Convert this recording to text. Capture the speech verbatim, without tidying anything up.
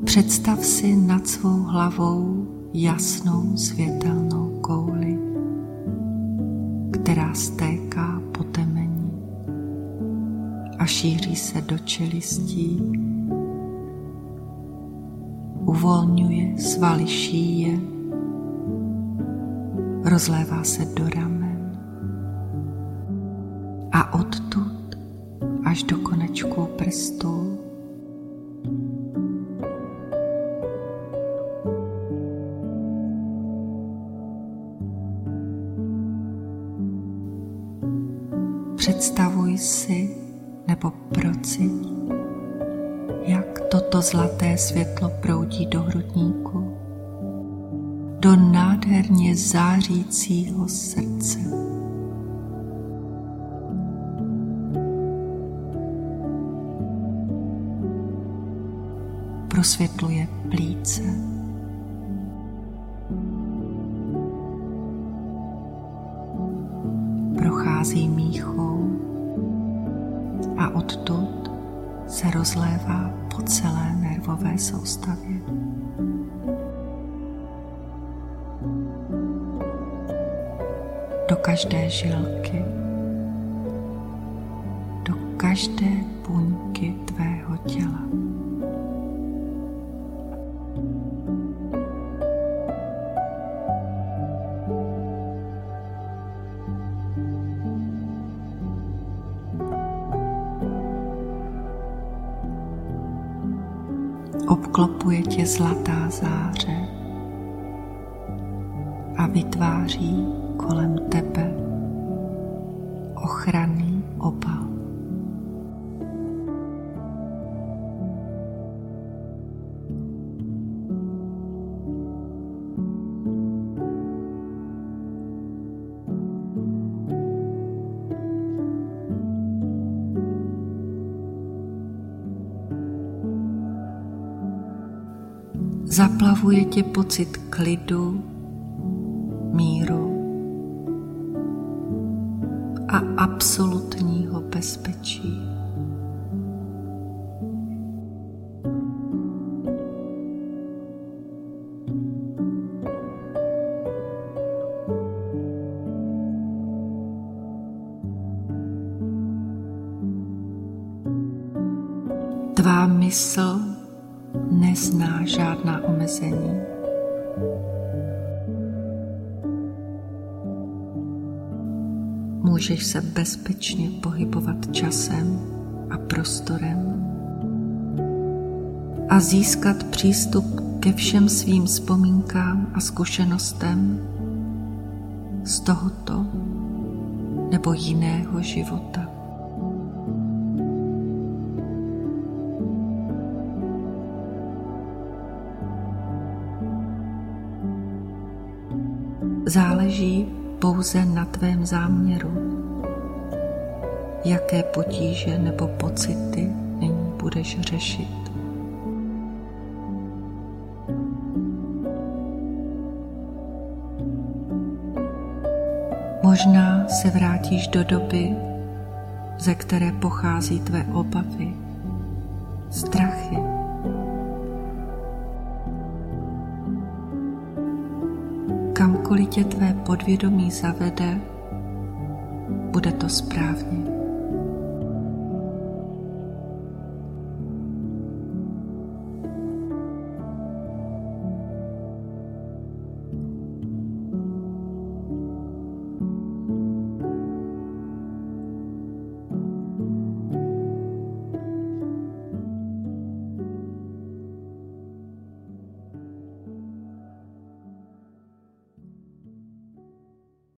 Představ si nad svou hlavou jasnou světelnou kouli, která stéká po temeni a šíří se do čelistí, uvolňuje svaly šíje, rozlévá se do ramen a odtud až do konečků prstů. Představuj si nebo procit, jak toto zlaté světlo proudí do hrudníku, do nádherně zářícího srdce. Prosvětluje plíce, prochází míchou a odtud se rozlévá po celé nervové soustavě. Do každé žilky, do každé buňky tvého těla. Obklopuje tě zlatá záře a vytváří kolem tebe ochranný obal. Zaplavuje tě pocit klidu, míru a absolutního bezpečí. Tvá mysl nezná žádná omezení. Můžeš se bezpečně pohybovat časem a prostorem a získat přístup ke všem svým vzpomínkám a zkušenostem z tohoto nebo jiného života. Záleží pouze na tvém záměru, jaké potíže nebo pocity nyní budeš řešit. Možná se vrátíš do doby, ze které pochází tvé obavy, strachy. Kamkoliv tě tvé podvědomí zavede, bude to správně.